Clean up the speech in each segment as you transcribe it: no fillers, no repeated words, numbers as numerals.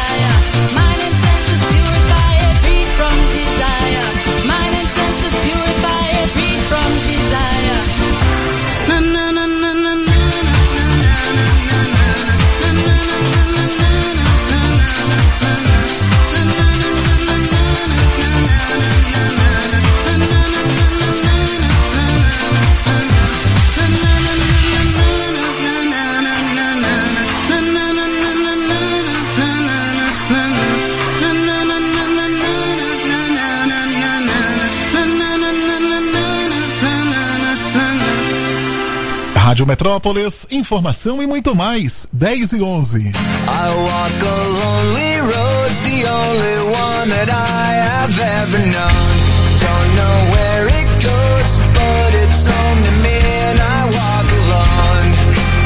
Rádio Metrópolis, informação e muito mais. 10:11. I walk a lonely road, the only one that I have ever known. Don't know where it goes, but it's only me and I walk alone.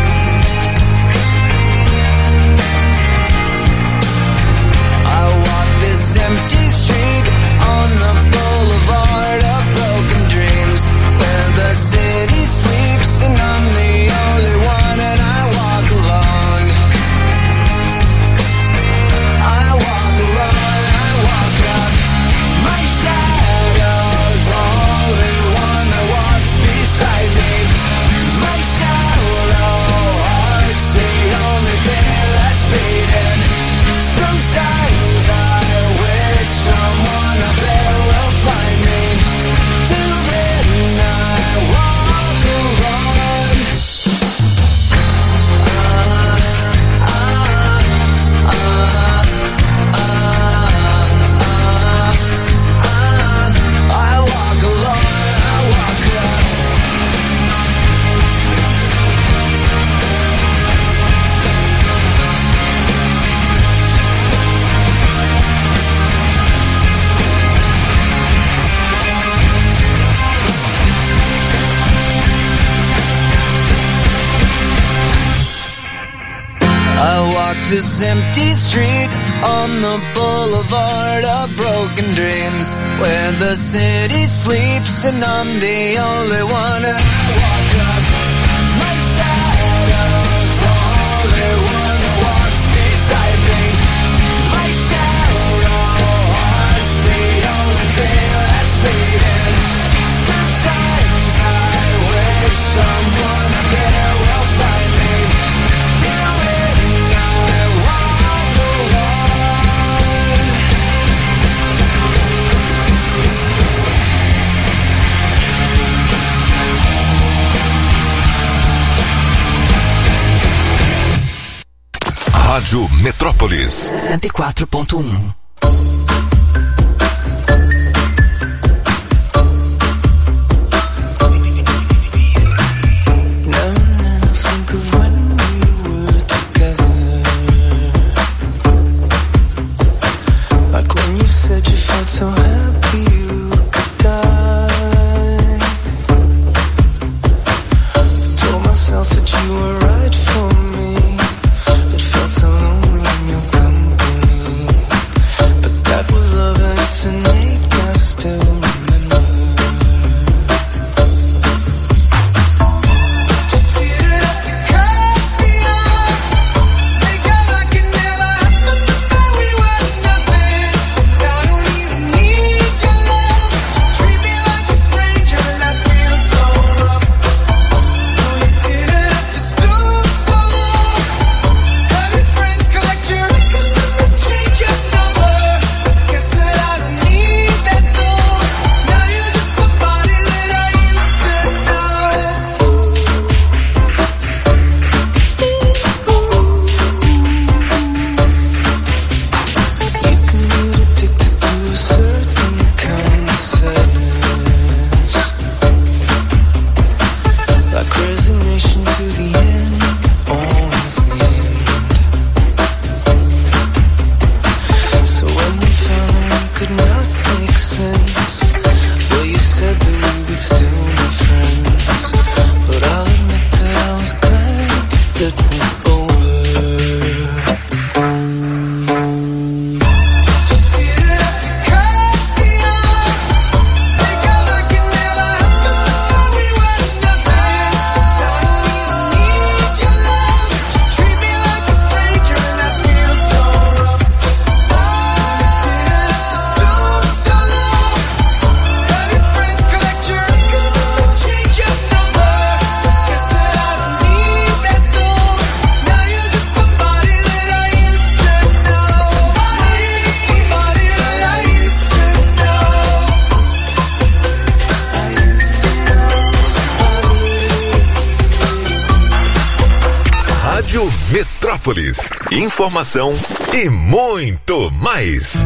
I walk this empty street on the boulevard of broken dreams, where the city sleeps and I'm the only one and I walk alone. I walk alone, I walk up. My shadow's the only one that walks beside me. My shallow heart's the only thing that's beating. Sometimes I wish someone up there will find me. Till then I walk alone. I walk alone, I walk up. I walk this empty street on the boulevard of broken dreams, where the city sleeps and I'm the only one. And I walk up. My shadow's the only one that walks beside me. My shallow heart's the only thing that's beating. Sometimes I wish someone up there will find me. Till then I walk alone. Rádio Metrópolis 104.1. But Metrópolis. Informação e muito mais.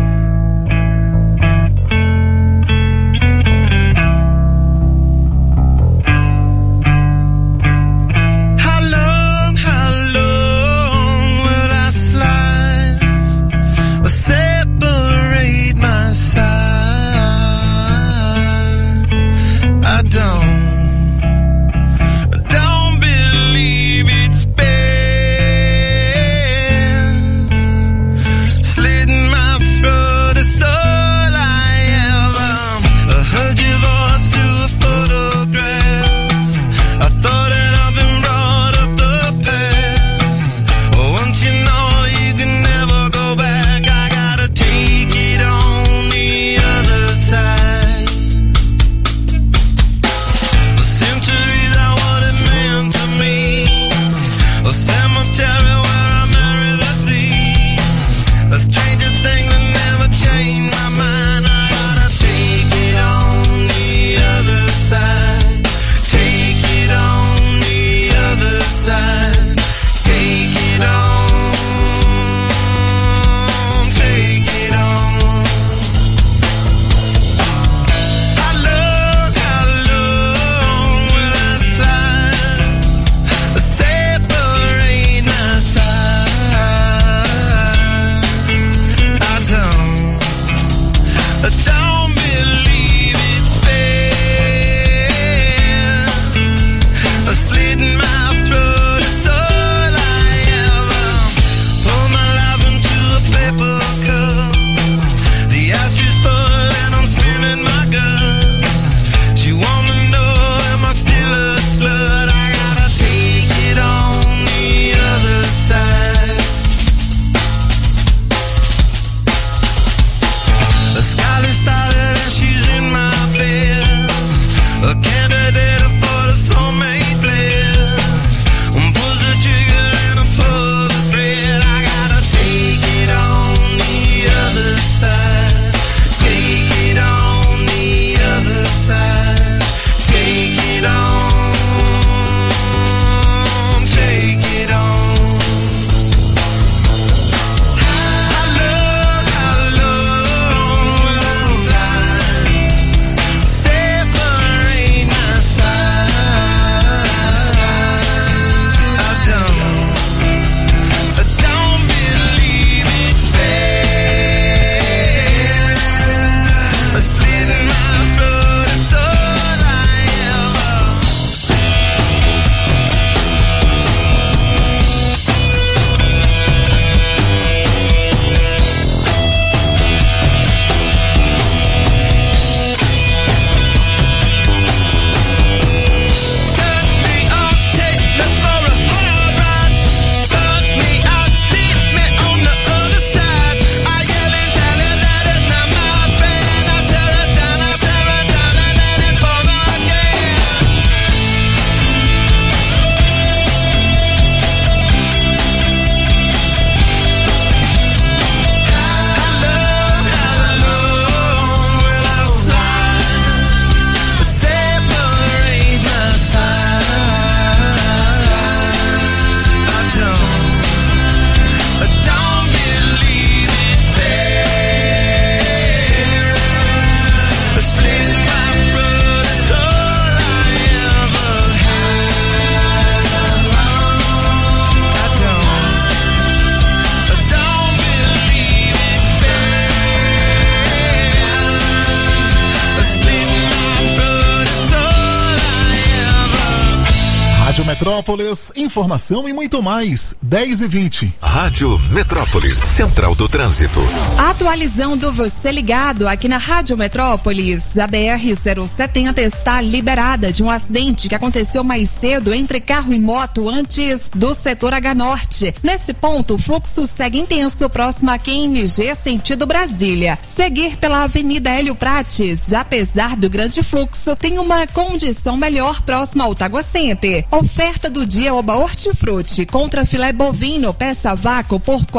Rádio Metrópolis, informação e muito mais. 10h20. Rádio Metrópolis, Central do Trânsito. Atualizando você ligado aqui na Rádio Metrópolis, a BR-070 está liberada de um acidente que aconteceu mais cedo entre carro e moto antes do setor H Norte. Nesse ponto, o fluxo segue intenso próximo a QNG sentido Brasília. Seguir pela Avenida Hélio Prates, apesar do grande fluxo, tem uma condição melhor próxima ao Tagua Center. Oferta do dia Oba Hortifruti contra filé bovino peça a vácuo por R$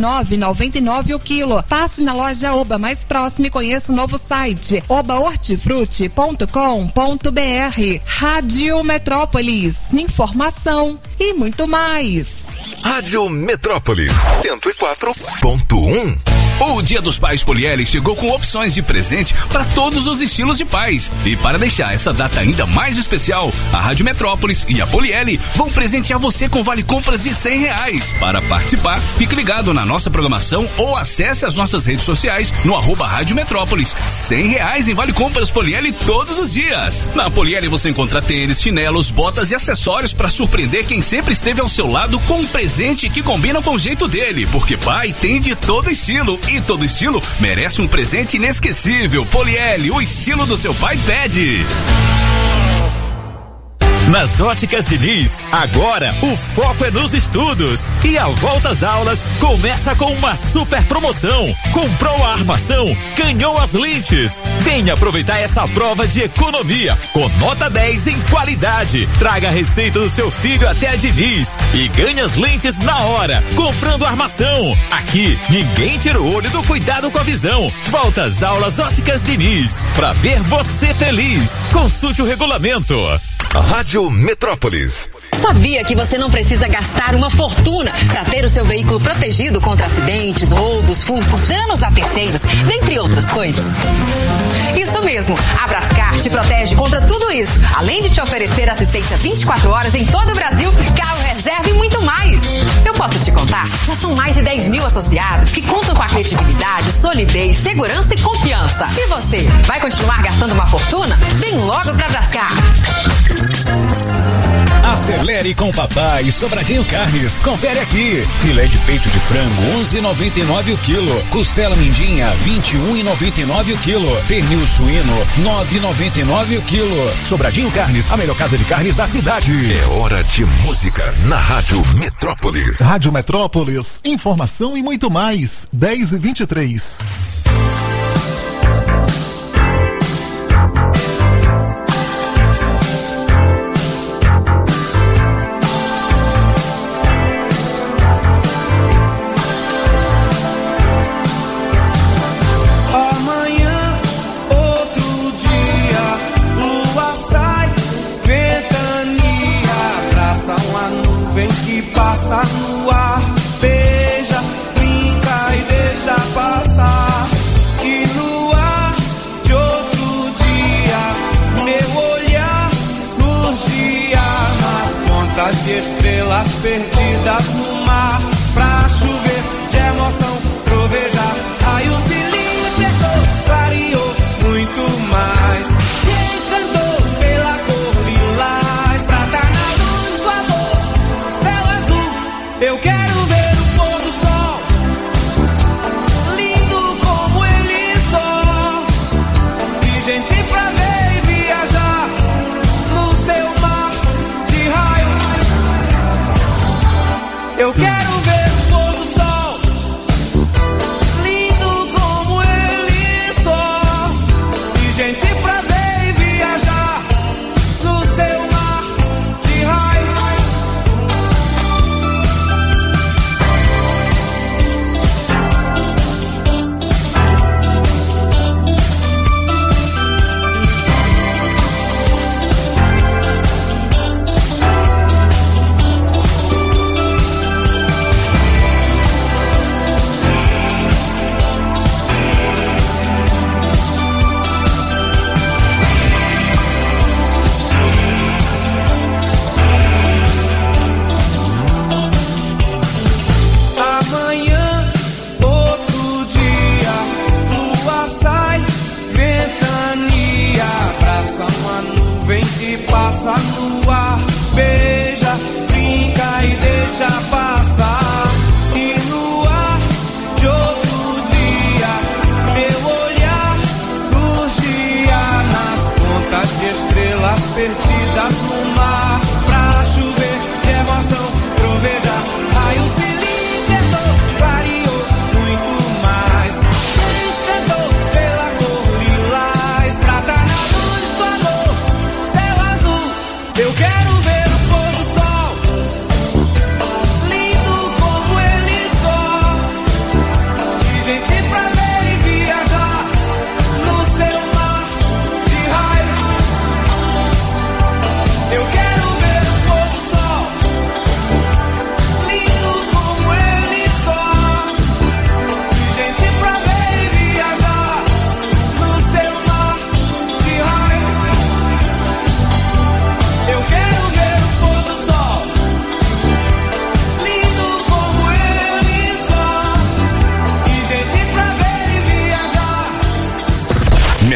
49,99 o quilo. Passe na loja Oba mais próxima e conheça o novo site obahortifruti.com.br. Rádio Metrópolis, informação e muito mais. Rádio Metrópolis 104.1. O Dia dos Pais Polieli chegou com opções de presente para todos os estilos de pais. E para deixar essa data ainda mais especial, a Rádio Metrópolis e a Polieli vão presentear você com vale compras de R$100. Para participar, fique ligado na nossa programação ou acesse as nossas redes sociais no @Rádio Metrópolis. R$100 em vale compras Polieli todos os dias. Na Polieli você encontra tênis, chinelos, botas e acessórios para surpreender quem sempre esteve ao seu lado com um presente que combina com o jeito dele, porque pai tem de todo estilo. E todo estilo merece um presente inesquecível. Polieli, o estilo do seu pai pede. Nas Óticas Diniz, agora o foco é nos estudos e a volta às aulas começa com uma super promoção. Comprou a armação, ganhou as lentes. Venha aproveitar essa prova de economia com nota 10 em qualidade. Traga a receita do seu filho até a Diniz e ganhe as lentes na hora, comprando a armação. Aqui, ninguém tira o olho do cuidado com a visão. Volta às aulas Óticas Diniz, pra ver você feliz. Consulte o regulamento. Rádio Metrópolis. Sabia que você não precisa gastar uma fortuna para ter o seu veículo protegido contra acidentes, roubos, furtos, danos a terceiros, dentre outras coisas? Isso mesmo, a Brascar te protege contra tudo isso, além de te oferecer assistência 24 horas em todo o Brasil, carro reserva e muito mais. Eu posso te contar? Já são mais de 10 mil associados que contam com a credibilidade, solidez, segurança e confiança. E você, vai continuar gastando uma fortuna? Vem logo pra Brascar. Acelere com o papai Sobradinho Carnes. Confere aqui. Filé de peito de frango 11,99 o quilo. Costela mindinha 21,99 o quilo. Pernil suíno 9,99 o quilo. Sobradinho Carnes, a melhor casa de carnes da cidade. É hora de música na Rádio Metrópolis. Rádio Metrópolis, informação e muito mais. 10h23. Passa no ar, beija, brinca e deixa passar. E no ar de outro dia, meu olhar surgia nas pontas de estrelas perdidas no mar. Pra chover de emoção, trovejar, aí o cilindro apertou, clareou muito mais. Se encantou pela cor lilás, prata na luz do amor, céu azul. Eu quero ver o pôr do sol, lindo como ele só. E gente pra ver e viajar no seu mar de raio. Eu quero ver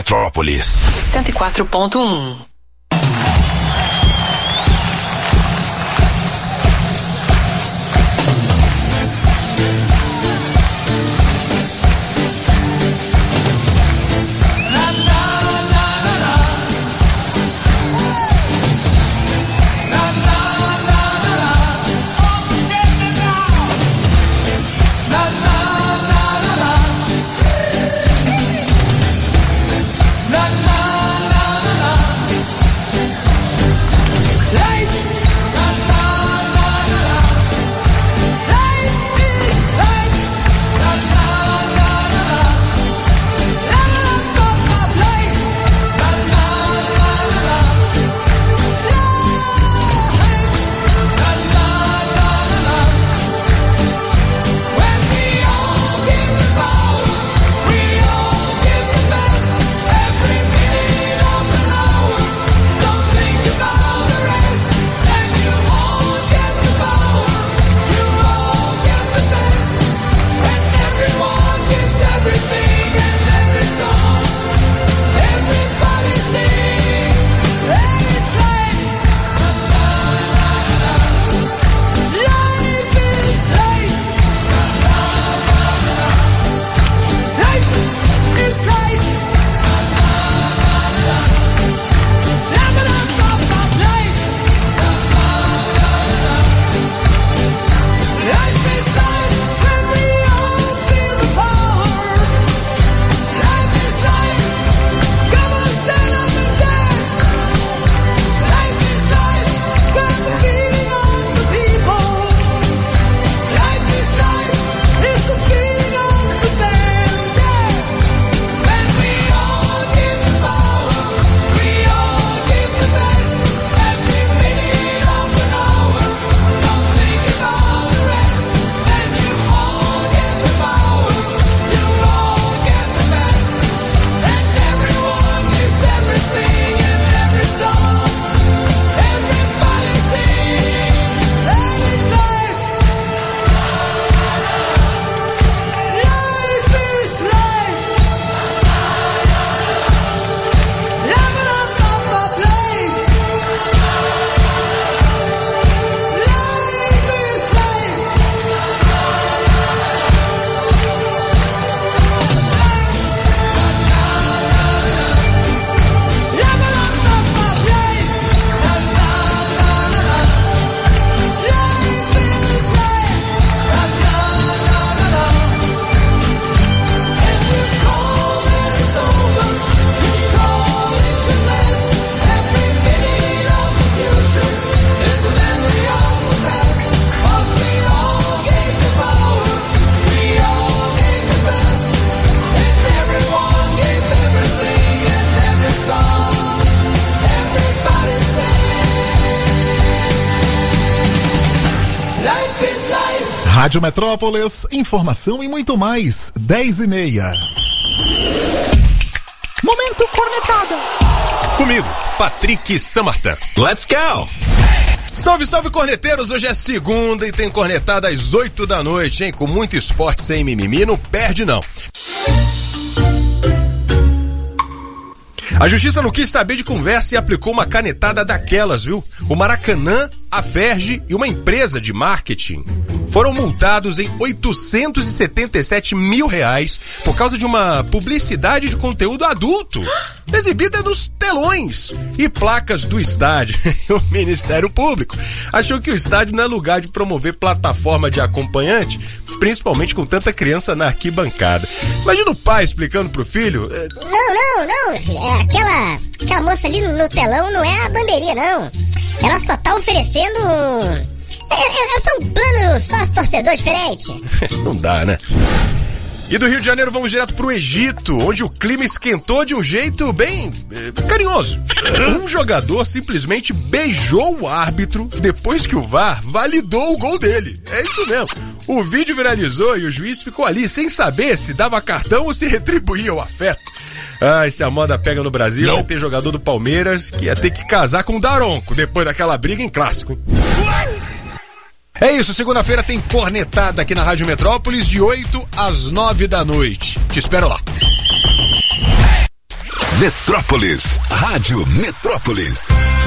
Metrópolis 104.1. Rádio Metrópolis, informação e muito mais. 10h30. Momento cornetada. Comigo, Patrick Samartan. Let's go! Salve, salve, corneteiros! Hoje é segunda e tem cornetada às 8 da noite, hein? Com muito esporte sem mimimi, não perde não. A justiça não quis saber de conversa e aplicou uma canetada daquelas, viu? O Maracanã, a Ferge e uma empresa de marketing foram multados em R$877 mil por causa de uma publicidade de conteúdo adulto exibida nos telões e placas do estádio. O Ministério Público achou que o estádio não é lugar de promover plataforma de acompanhante, principalmente com tanta criança na arquibancada. Imagina o pai explicando pro filho... Não, filho. Aquela moça ali no telão não é a bandeirinha, não. Ela só tá oferecendo eu sou um plano sócio-torcedor diferente. Não dá, né? E do Rio de Janeiro vamos direto pro Egito, onde o clima esquentou de um jeito bem carinhoso. Um jogador simplesmente beijou o árbitro depois que o VAR validou o gol dele. É isso mesmo. O vídeo viralizou e o juiz ficou ali sem saber se dava cartão ou se retribuía o afeto. Se a moda pega no Brasil, vai ter jogador do Palmeiras que ia ter que casar com o Daronco depois daquela briga em clássico. É isso, segunda-feira tem cornetada aqui na Rádio Metrópolis de 8 às 9 da noite. Te espero lá. Metrópolis, Rádio Metrópolis.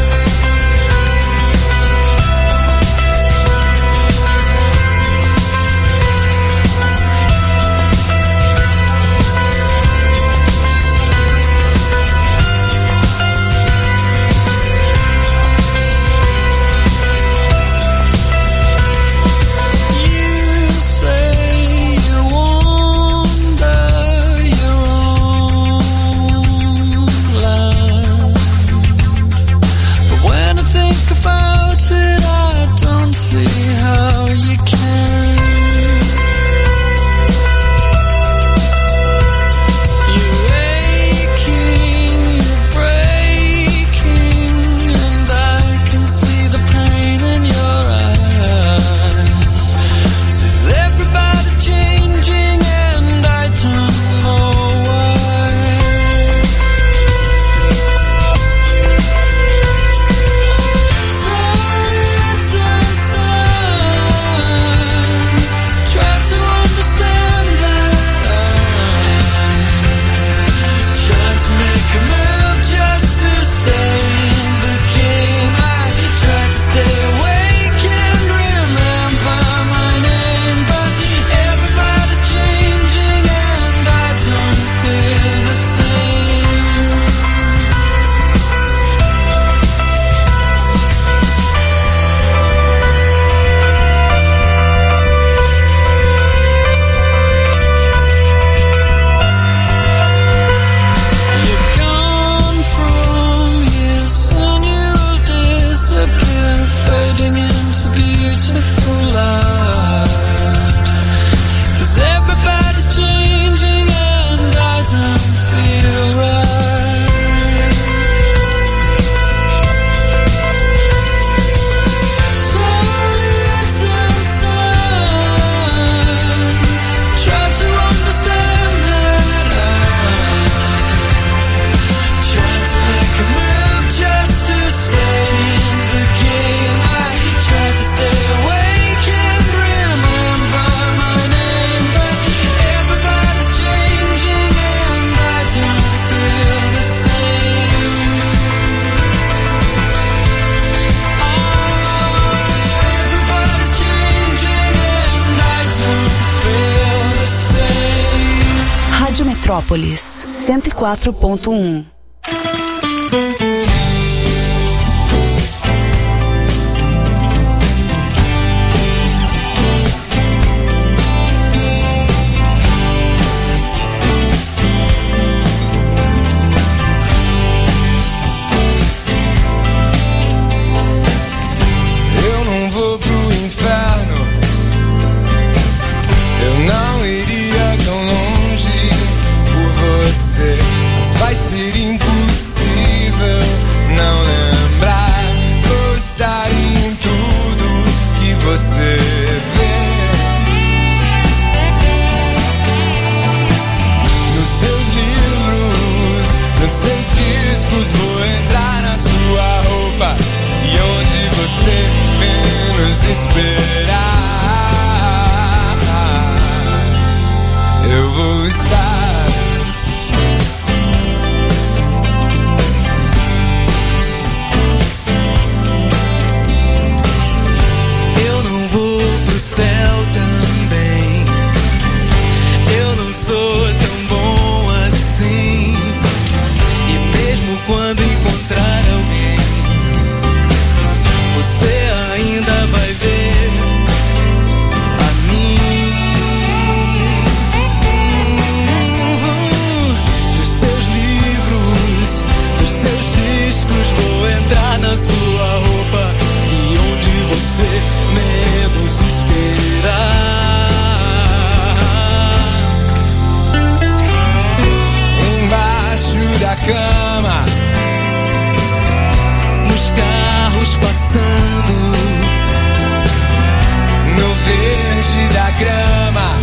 Metrópolis 104.1. Eu não vou pro inferno, eu não iria tão longe por você, mas vai ser impossível não lembrar, gostar em tudo que você vê. Nos seus livros, nos seus discos, vou entrar na sua roupa e onde você menos esperar, eu vou estar. Eu não vou pro céu também, eu não sou tão bom assim, e mesmo quando encontrar alguém, você ainda vai ver a mim. Nos seus livros, nos seus discos, vou entrar na sua roupa e onde você menos esperar. Embaixo da cama, nos carros passando, no verde da grama,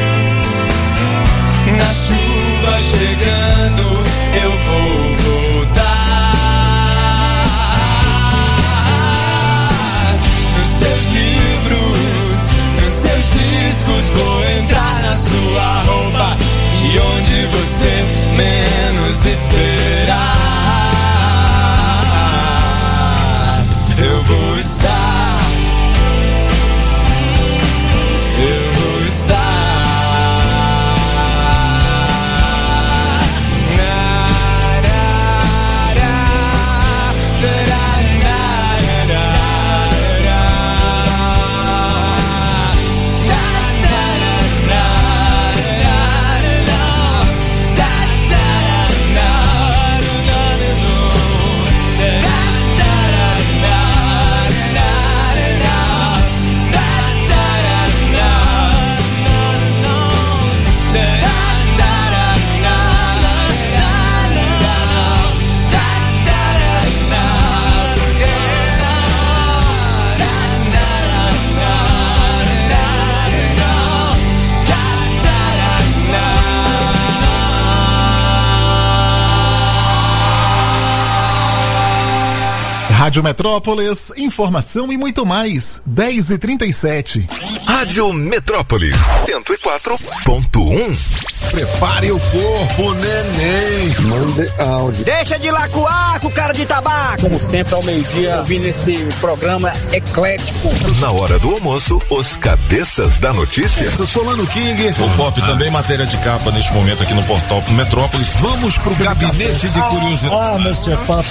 na chuva chegando, eu vou voltar. Nos seus livros, nos seus discos, vou entrar na sua roupa e onde você menos esperar, vou estar. Eu vou estar. Rádio Metrópolis, informação e muito mais. 10h37. Rádio Metrópolis 104.1. Prepare o corpo, neném. Mande áudio. Deixa de lacuar com cara de tabaco. Como sempre, ao meio-dia, ouvindo esse programa eclético. Na hora do almoço, os cabeças da notícia. Eu sou Lano King. O Pop também matéria de capa neste momento aqui no portal Metrópolis. Vamos pro gabinete de curiosidade. Mr. Pop.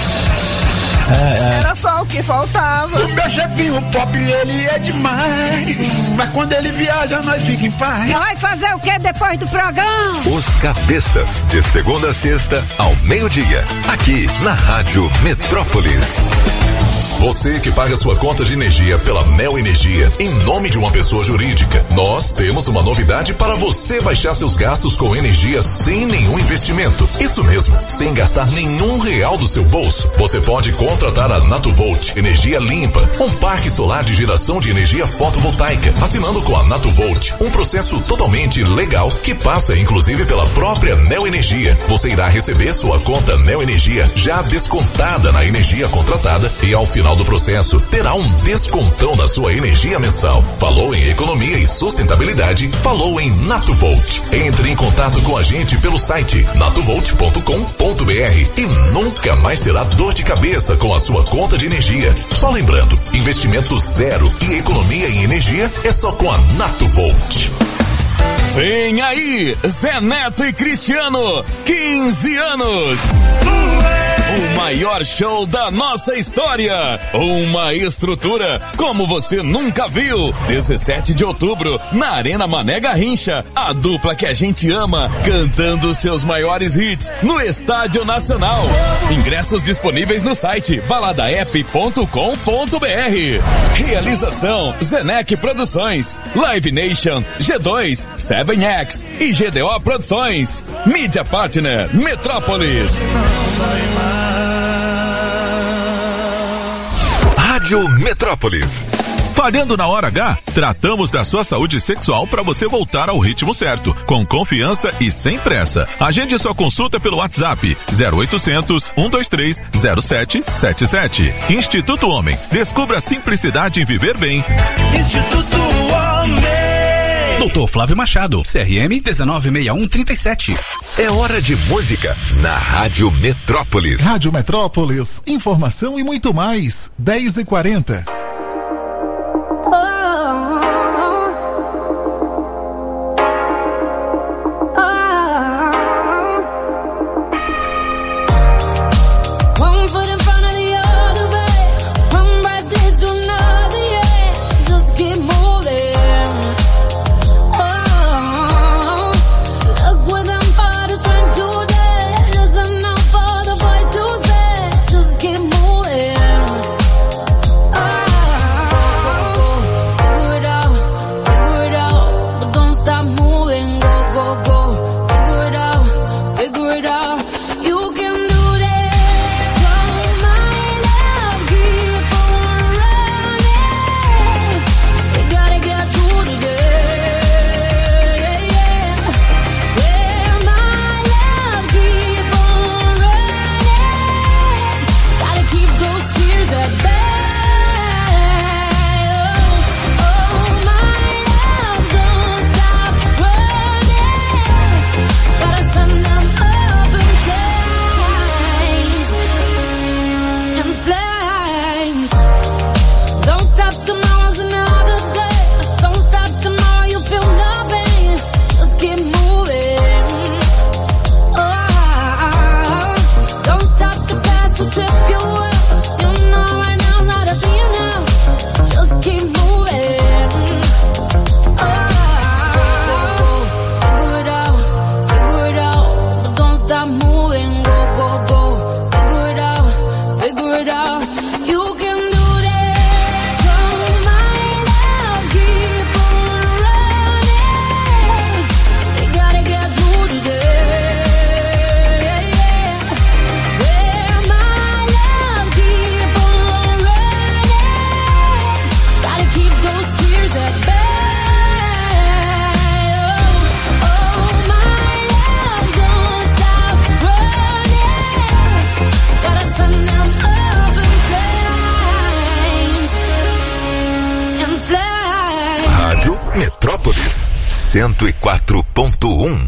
Era só o que faltava. O meu chefinho Pop, ele é demais. Mas quando ele viaja, nós fica em paz. Vai fazer o que depois do programa? Os cabeças, de segunda a sexta, ao meio-dia. Aqui na Rádio Metrópolis. Você que paga sua conta de energia pela Neo Energia em nome de uma pessoa jurídica, nós temos uma novidade para você baixar seus gastos com energia sem nenhum investimento. Isso mesmo, sem gastar nenhum real do seu bolso. Você pode contratar a Natuvolt Energia Limpa, um parque solar de geração de energia fotovoltaica, assinando com a Natuvolt, um processo totalmente legal que passa inclusive pela própria Neo Energia. Você irá receber sua conta Neo Energia já descontada na energia contratada e ao final do processo terá um descontão na sua energia mensal. Falou em economia e sustentabilidade, falou em Natuvolt. Entre em contato com a gente pelo site natuvolt.com.br e nunca mais terá dor de cabeça com a sua conta de energia. Só lembrando, investimento zero e economia em energia é só com a Natuvolt. Vem aí, Zé Neto e Cristiano, 15 anos. O maior show da nossa história. Uma estrutura como você nunca viu. 17 de outubro, na Arena Mané Garrincha. A dupla que a gente ama, cantando seus maiores hits no Estádio Nacional. Ingressos disponíveis no site baladaep.com.br. Realização Zenec Produções, Live Nation, G2, 7X e GDO Produções. Mídia Partner Metrópolis. Rádio Metrópolis. Falhando na hora H, tratamos da sua saúde sexual para você voltar ao ritmo certo, com confiança e sem pressa. Agende sua consulta pelo WhatsApp 0800 123 0777. Instituto Homem. Descubra a simplicidade em viver bem. Instituto Homem. Dr. Flávio Machado, CRM 196137. É hora de música na Rádio Metrópolis. Rádio Metrópolis, informação e muito mais. 10h40. Keep moving. stop moving, go, go, go. Figure it out, figure it out. You can do this. So my love, keep on running. We gotta get through today. Yeah, my love, keep on running. Gotta keep those tears at bay. Rádio Metrópolis 104.1.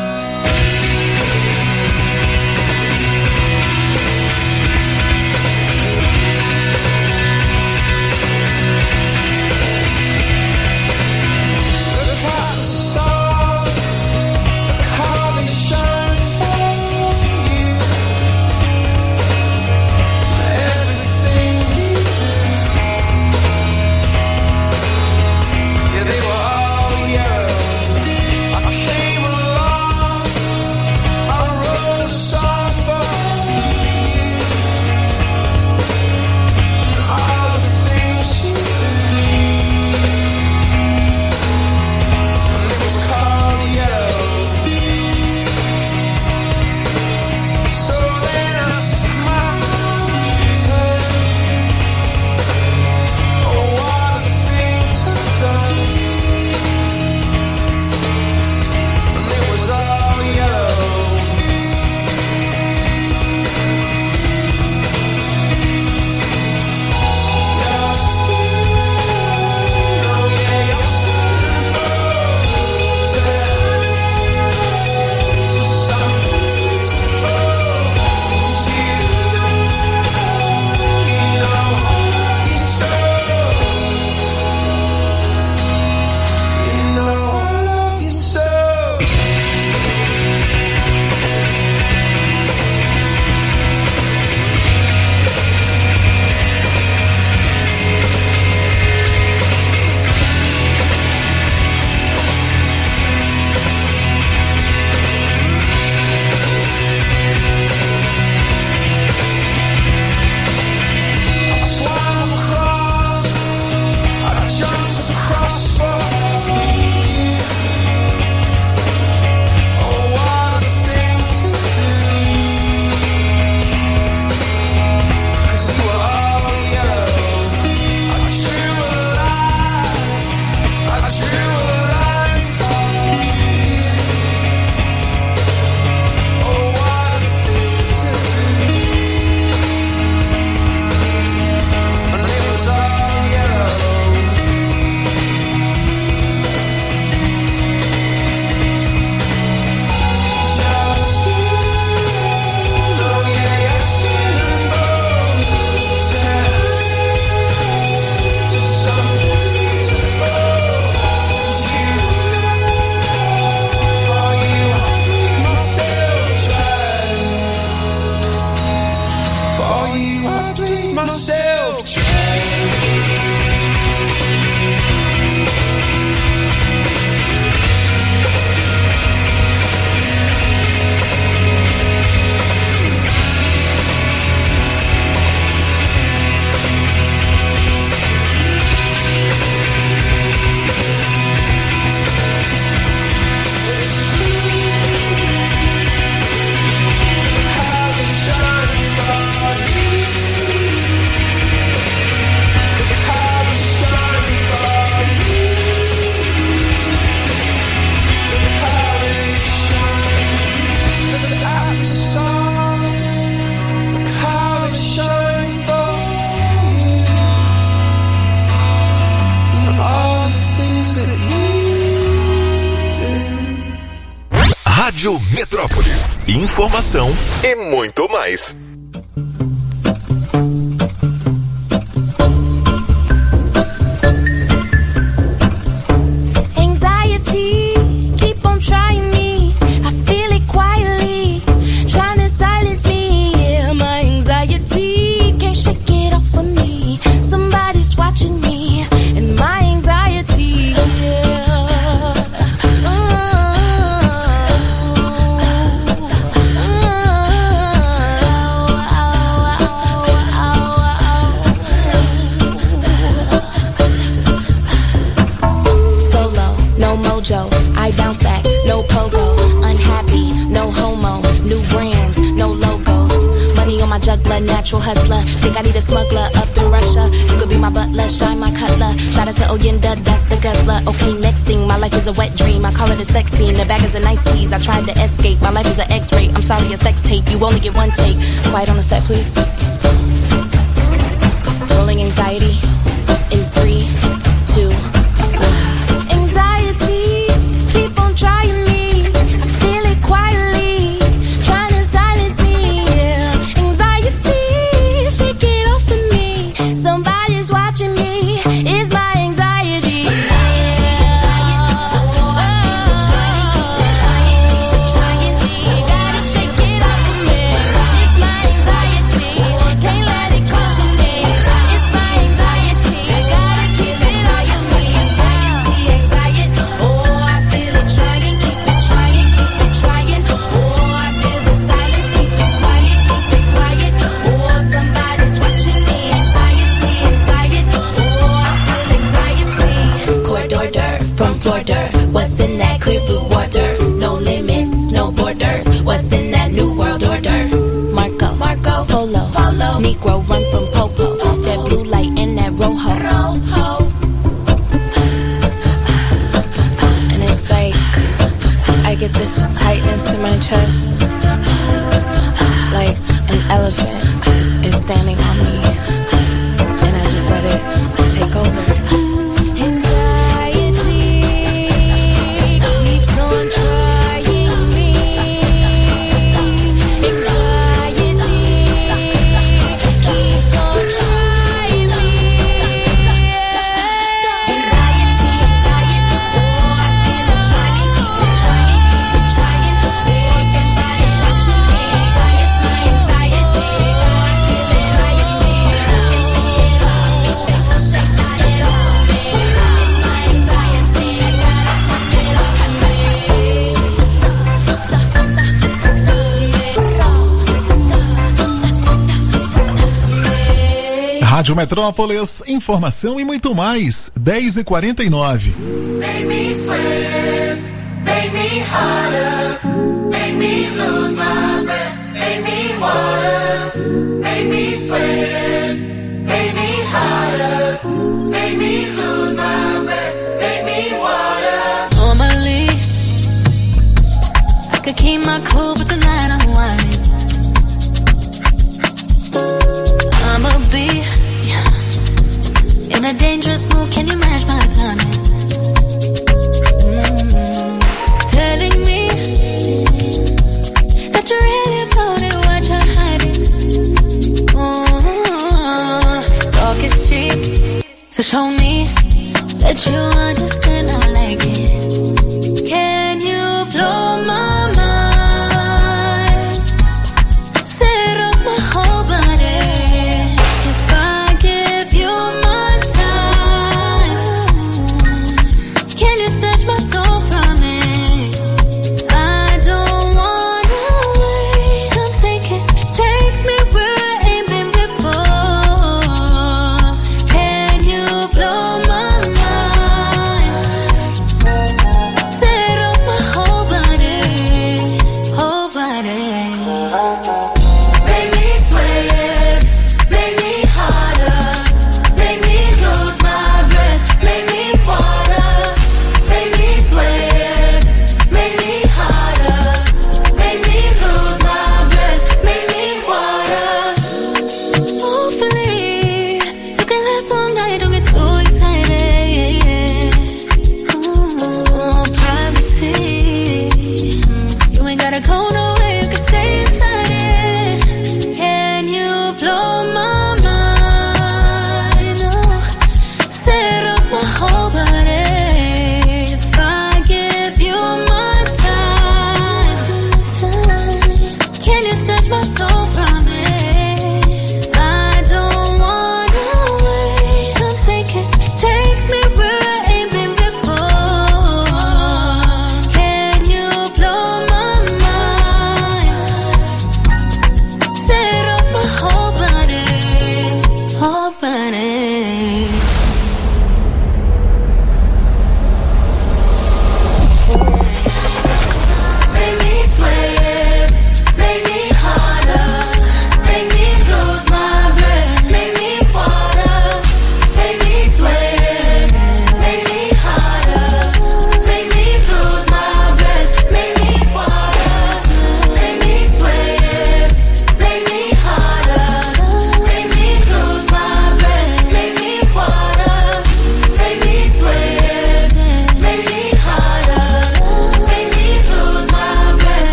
Rádio Metrópolis. Informação e muito mais. Anxiety, keep on trying me. I feel it quietly, trying to silence me. Yeah, my anxiety can't shake it off of me. Somebody's watching me, and my anxiety. Yeah. no pogo. Unhappy, no homo. New brands, no logos. Money on my juggler, natural hustler. Think I need a smuggler up in Russia. You could be my butler, shine my cutler. Shout out to Oyenda, that's the guzzler. Okay, next thing, my life is a wet dream. I call it a sex scene, the bag is a nice tease. I tried to escape, my life is an X-ray. I'm sorry, a sex tape, you only get one take. Quiet on the set, please. Rolling anxiety in 3, 2. Anxiety, keep on trying me. I feel it quietly, trying to silence me. Yeah. Anxiety, shake it off of me. Somebody's watching me. It's my anxiety. What's in that clear blue water? No limits, no borders. What's in that new world order? Marco, Polo, Negro run from Popo. That blue light and that rojo. And it's like I get this tightness in my chest, like an elephant is standing on me, and I just let it take over. Rádio Metrópolis, informação e muito mais. 10h49. Make me sweat, make me harder, make me lose my breath, make me water, make me sweat, make me harder, make me lose my breath, make me water. Normally, I could keep my cool, but tonight I'm whining. I'ma be in a dangerous mood, can you match my timing? Telling me that you're really about it, what you're hiding. Talk is cheap, so show me that you understand I like it. Can you blow my mind? Set off my whole body. If I give you my time,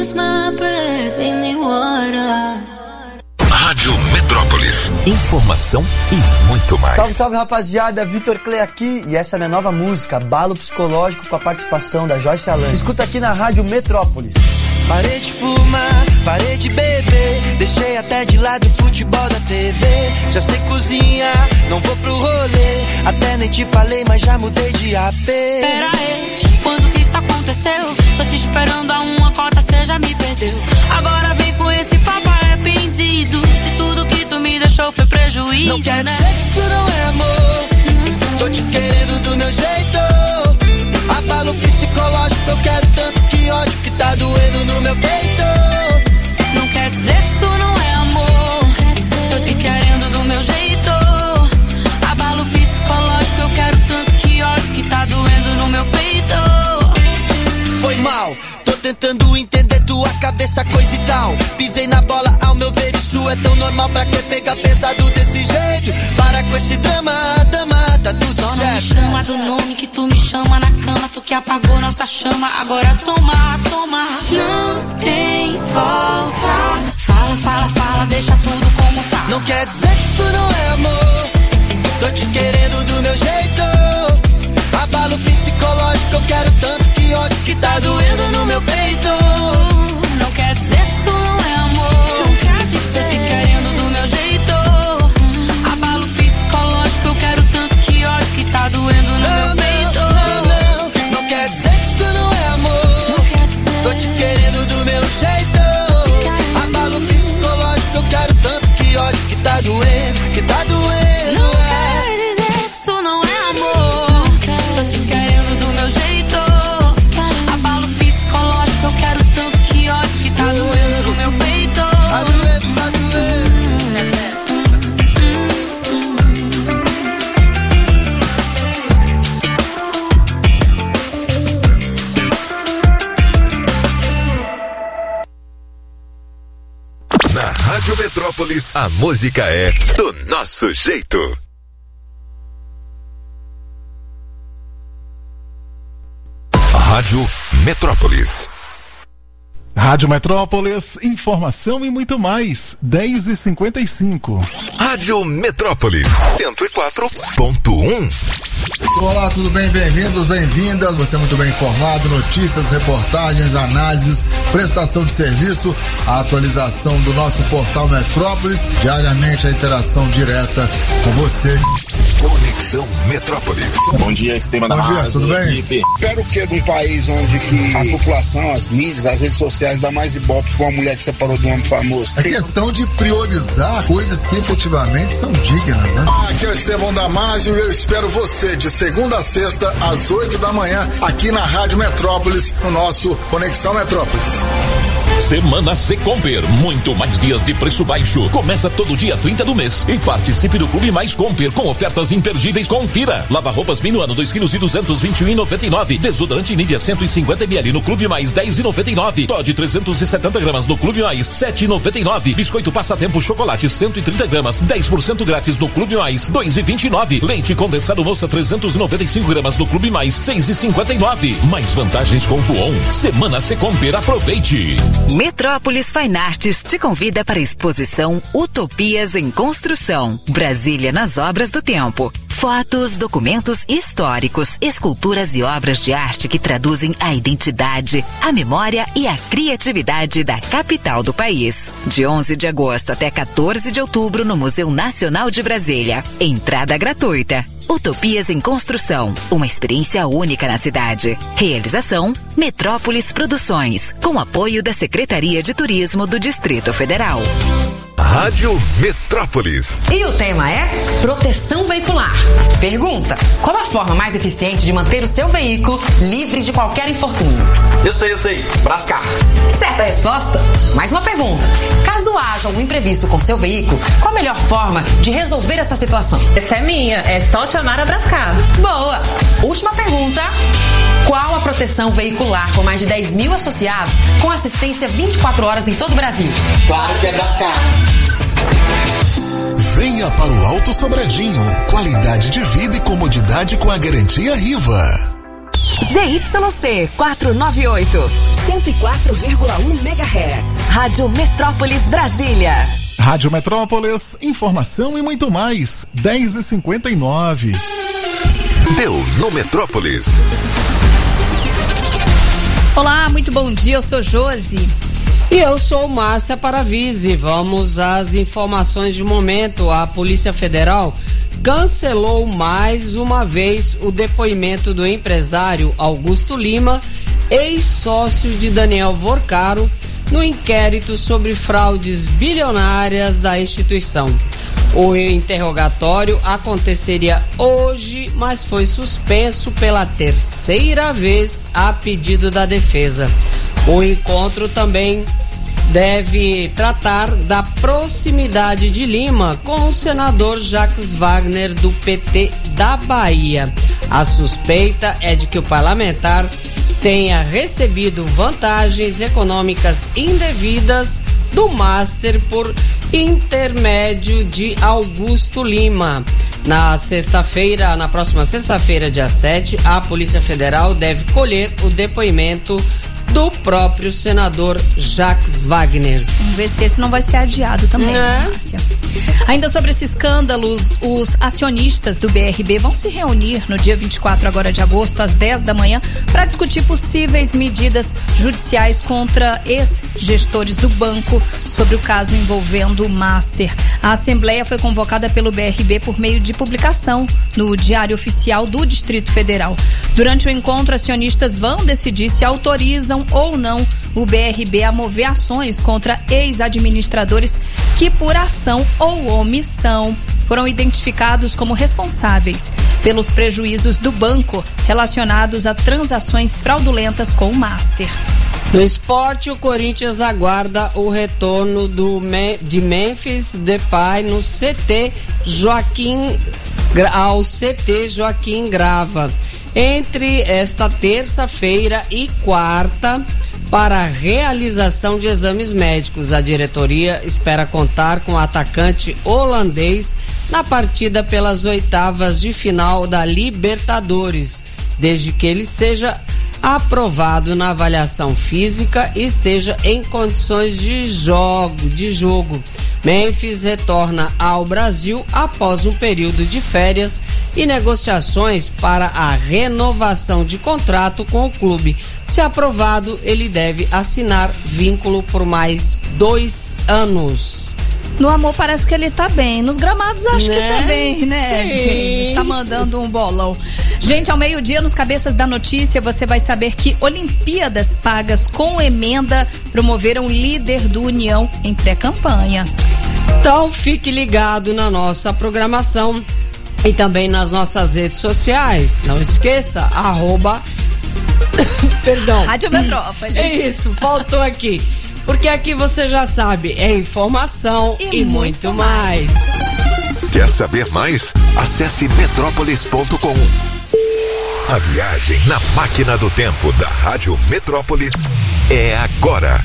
lose my breath, make me water. Rádio Metrópolis. Informação e muito mais. Salve, salve, rapaziada. Vitor Clay aqui e essa é minha nova música, Abalo Psicológico, com a participação da Joyce Alane. Escuta aqui na Rádio Metrópolis. Parei de fumar, parei de beber, deixei até de lado o futebol da TV. Já sei cozinhar, não vou pro rolê, até nem te falei, mas já mudei de AP. Pera aí, quando que isso aconteceu? Tô te esperando a uma cota, cê já me perdeu. Agora vem com esse papo arrependido, se tudo que tu me deixou foi prejuízo, não quer né? dizer que isso não é amor, tô te querendo do meu jeito. Abalo psicológico, eu quero tanto que ódio que tá doendo no meu peito. Não quer dizer que isso não é amor, tô te querendo do meu jeito. Abalo psicológico, eu quero tanto que ódio que tá doendo no meu peito. Foi mal, tô tentando entender tua cabeça, coisa e tal. Pisei na bola, ao meu ver isso é tão normal. Pra que pegar pesado desse jeito? Para com esse drama, dama, tá tudo só certo. Não me chama do nome que tu me chama na cama, tu que apagou nossa chama. Agora toma, toma, não tem volta. Fala, fala, fala, deixa tudo como tá. Não quer dizer que isso não é amor, tô te querendo do meu jeito. Abalo psicológico, eu quero tanto que ódio que tá doendo no meu peito. Não quer dizer que isso não é amor, não quer dizer. Tô te querendo do meu jeito. Abalo psicológico, eu quero tanto que ódio que tá doendo no meu peito. Não quer dizer que isso não é amor, não quer dizer. Tô te querendo do meu jeito. Abalo psicológico, eu quero tanto que ódio que tá doendo, que tá doendo. Não quer dizer que isso não é amor, tô te querendo do meu jeito. Abalo psicológico, eu quero tanto que ódio que tá doendo no meu peito. Tá doendo, tá doendo. Na Rádio Metrópolis, a música é do nosso jeito. Rádio Metrópolis. Rádio Metrópolis, informação e muito mais. 10h55. Rádio Metrópolis 104.1. Olá, tudo bem? Bem-vindos, bem-vindas. Você é muito bem informado. Notícias, reportagens, análises, prestação de serviço, a atualização do nosso portal Metrópolis. Diariamente a interação direta com você. Conexão Metrópolis. Bom dia, esse tema da Bom dia, rádio, tudo bem? equipe. Espero que de um país onde que a população, as mídias, as redes sociais dá mais ibope com uma mulher que separou de um homem famoso. É questão de priorizar coisas que efetivamente são dignas, né? Aqui é o Estevão Damasio e eu espero você de segunda a sexta às 8 da manhã aqui na Rádio Metrópolis, no nosso Conexão Metrópolis. Semana Secomper, muito mais dias de preço baixo. Começa todo dia 30 do mês e participe do Clube Mais Comper com ofertas imperdíveis. Confira. Lava roupas Minuano 2 kg e 221,99. Desodorante Nivea 150 ml no Clube Mais 10,99. Todd 370 gramas no Clube Mais 7,99. Biscoito Passatempo Chocolate 130 gramas 10% grátis no Clube Mais 2,29. Leite condensado Moça 395 gramas no Clube Mais 6,59. Mais vantagens com Voon. Semana Secomper, aproveite. Metrópolis Fine Arts te convida para a exposição Utopias em Construção, Brasília nas Obras do Tempo. Fotos, documentos históricos, esculturas e obras de arte que traduzem a identidade, a memória e a criatividade da capital do país. De 11 de agosto até 14 de outubro no Museu Nacional de Brasília. Entrada gratuita. Utopias em Construção, uma experiência única na cidade. Realização Metrópolis Produções, com apoio da Secretaria de Turismo do Distrito Federal. Rádio Metrópolis. E o tema é proteção veicular. Pergunta: qual a forma mais eficiente de manter o seu veículo livre de qualquer infortúnio? Eu sei. Brascar. Certa resposta. Mais uma pergunta: caso haja algum imprevisto com seu veículo, qual a melhor forma de resolver essa situação? Essa é minha, é só chamar a Brascar. Boa. Última pergunta: qual a proteção veicular com mais de 10 mil associados com assistência 24 horas em todo o Brasil? Claro que é Brascar. Venha para o Alto Sobradinho. Qualidade de vida e comodidade com a garantia Riva. ZYC 498, 104,1 MHz. Rádio Metrópolis Brasília. Rádio Metrópolis, informação e muito mais. 10h59. Deu no Metrópolis. Olá, muito bom dia, eu sou Josi. E eu sou Márcia Paravise. Vamos às informações de momento. A Polícia Federal cancelou mais uma vez o depoimento do empresário Augusto Lima, ex-sócio de Daniel Vorcaro, no inquérito sobre fraudes bilionárias da instituição. O interrogatório aconteceria hoje, mas foi suspenso pela terceira vez a pedido da defesa. O encontro também deve tratar da proximidade de Lima com o senador Jacques Wagner, do PT da Bahia. A suspeita é de que o parlamentar tenha recebido vantagens econômicas indevidas do Master por intermédio de Augusto Lima. Na próxima sexta-feira, dia 7, a Polícia Federal deve colher o depoimento do próprio senador Jacques Wagner. Vamos ver se esse não vai ser adiado também, né, Márcia? Ainda sobre esse escândalo, os acionistas do BRB vão se reunir no dia 24 agora de agosto, às 10 da manhã, para discutir possíveis medidas judiciais contra ex-gestores do banco sobre o caso envolvendo o Master. A Assembleia foi convocada pelo BRB por meio de publicação no Diário Oficial do Distrito Federal. Durante o encontro, acionistas vão decidir se autorizam ou não o BRB a mover ações contra ex-administradores que, por ação ou omissão, foram identificados como responsáveis pelos prejuízos do banco relacionados a transações fraudulentas com o Master. No esporte, o Corinthians aguarda o retorno de Memphis Depay no CT Joaquim Grava entre esta terça-feira e quarta para a realização de exames médicos. A diretoria espera contar com o atacante holandês na partida pelas oitavas de final da Libertadores, desde que ele seja aprovado na avaliação física e esteja em condições de jogo. Memphis retorna ao Brasil após um período de férias e negociações para a renovação de contrato com o clube. Se aprovado, ele deve assinar vínculo por mais 2 anos. No amor parece que ele tá bem. Nos gramados acho que tá bem, né? Sim. Está mandando um bolão. Gente, ao meio-dia, nos Cabeças da Notícia, você vai saber que Olimpíadas pagas com emenda promoveram líder do União em pré-campanha. Então fique ligado na nossa programação e também nas nossas redes sociais. Não esqueça, Perdão. Rádio Metrópolis. É isso, faltou aqui. Porque aqui você já sabe, é informação e muito mais. Quer saber mais? Acesse metrópolis.com. A viagem na máquina do tempo da Rádio Metrópolis é agora.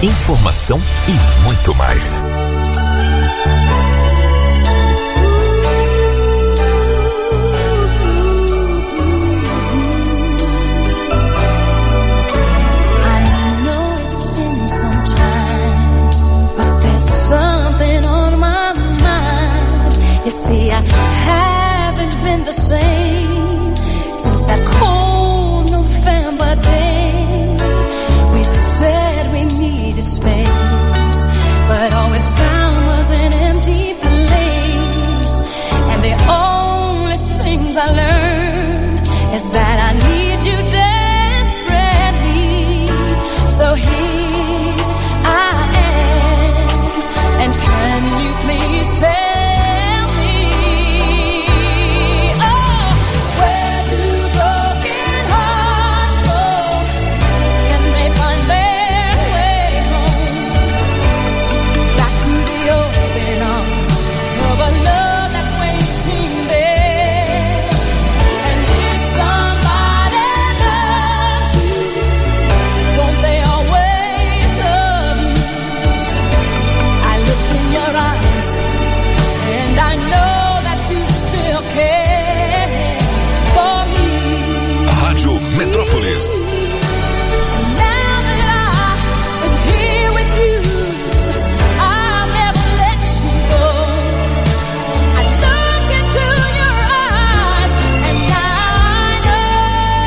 informação e muito mais. Something on my mind. You see, I haven't been the same since that cold November day. We said we needed space, but all we found was an empty place. And the only things I learned is that I need you desperately. So here I am, and can you please tell me, oh, where do broken hearts go? Can they find their way home? Back to the open arms of a love that's waiting there. And if somebody loves you, won't they always love you? I look in your eyes, and I know that you still care for me. Rádio Metrópolis. Now that I'm here with you, I'll never let you go. I look into your eyes, and now I know.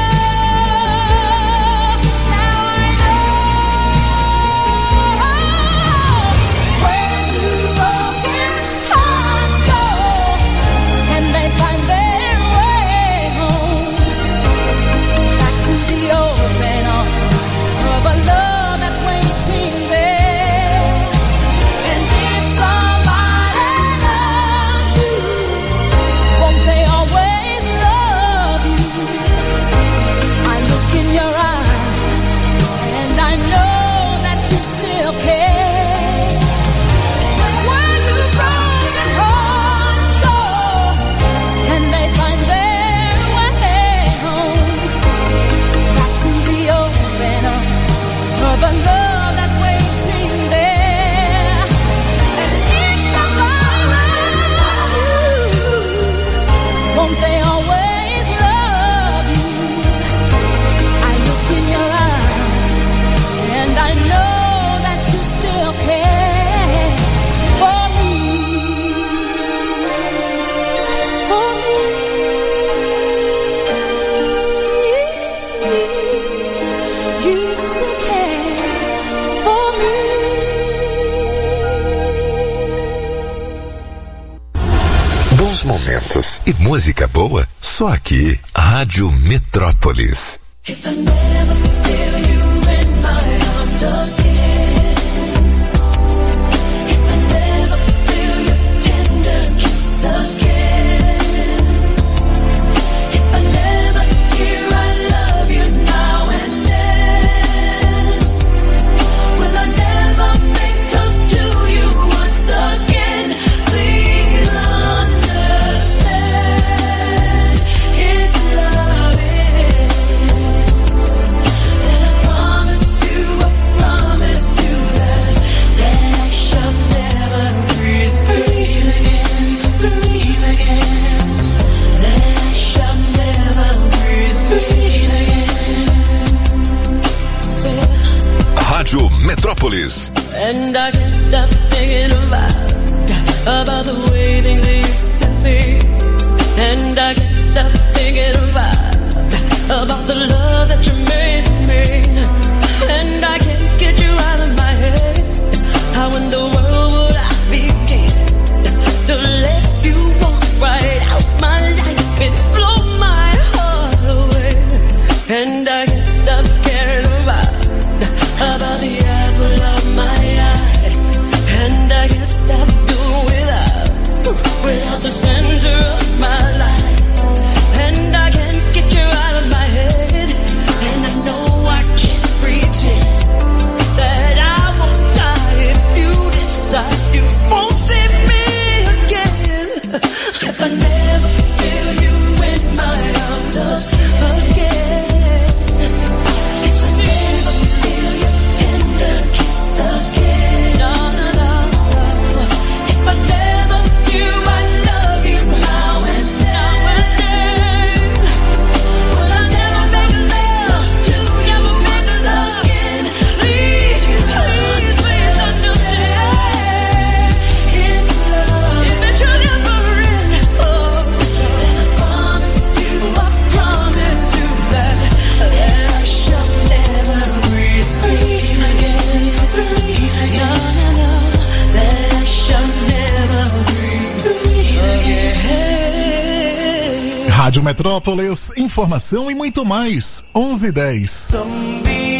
Where do broken hearts go? Can they find their way home? Back to the open arms of a love that's waiting there. And if somebody loves you, won't they always love you? I look in your eyes, and I know that you still care. Where do broken hearts go? Can they find their way home? Back to the open arms of a love that's waiting there. And if somebody loves you, won't they always love you? I look in your eyes, and I know that you still care for me. For me. You still care for me. Bons momentos e música boa só aqui. Rádio Metrópolis. If I never feel you in my arms again, if I never feel your tender kiss again, if I never hear I love you now and then, will I never make up to you once again? Please understand, if love is, then I promise you that I shall never breathe again, that I shall never breathe again. Rádio Metrópolis. And I can't stop thinking about the way things used to be. And I can't stop thinking about the love that you made for me. And I can't get you out of my head. How in the world would I begin to let you walk right out my life and blow my heart away? And I can't stop caring about the apple of my eye. And I can't stop doing without Metrópolis, informação e muito mais. 11:10.